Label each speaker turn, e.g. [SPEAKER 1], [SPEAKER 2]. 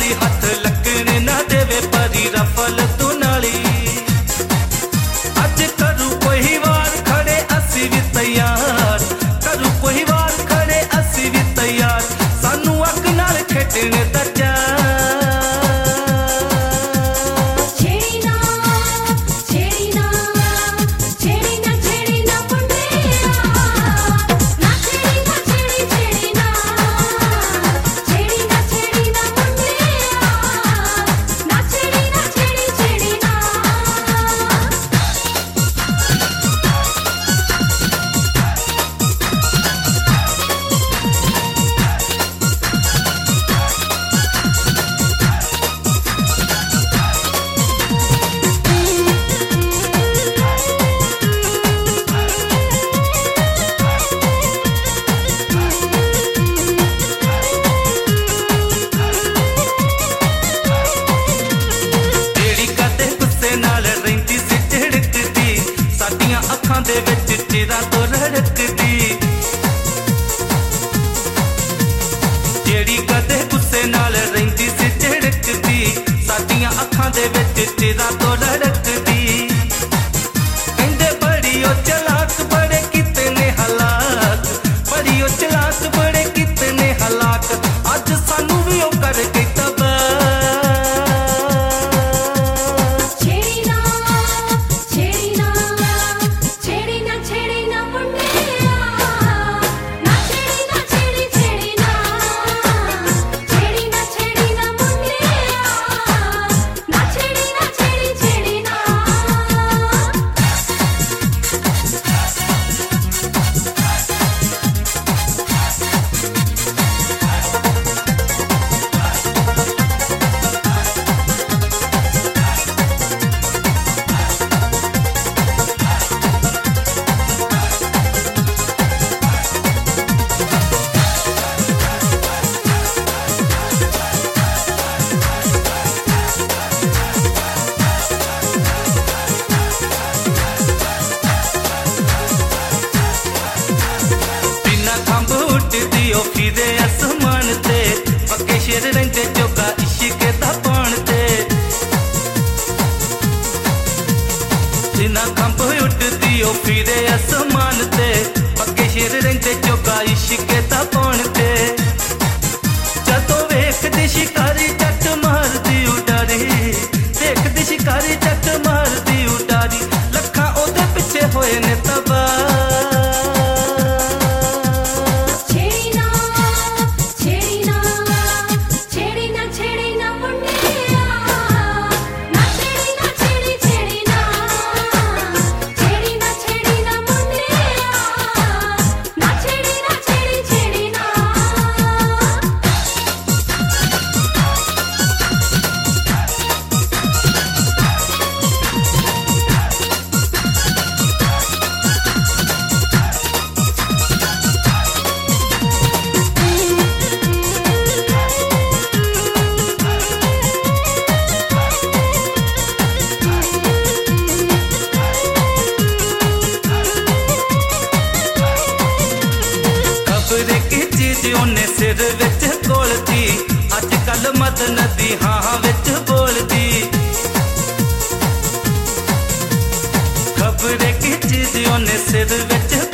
[SPEAKER 1] नाली हथ लगने ना देवे परी रफल तू नाली अज करू कोई वार खड़े असी भी तैयार करू कोई वार खड़े असी भी तैयार सानू अग नाल खेडने दा अखां दे विच चिरां तो रड़कदी जेड़ी कदे गुस्से नाल रहिंदी सी झड़कदी साडियां अखां दे विच चिरां तो रड़कदी कहंदे बड़ी ओ चलाक बड़े कितने हालात बड़ी ओ चलाक बड़े कितने हालात अज सानू भी ओ कर के फिरे आसमान ते पक्के शेर रहिंदे चौका इश्क दा पाण ते जिन्ना कंब उठदी ओ फिरे आसमान ते पक्के शेर रहिंदे चौका इश्क दा पाण ते जदों वेखदी शिकारी जट मारदी उडारी देखदी शिकारी जट मारदी उडारी लखां ओदे पिछे होए ने तबाह सिर विच कोलदी अज कल मद नदी हाँ विच बोलदी खबरे की चीज ओने सिर विच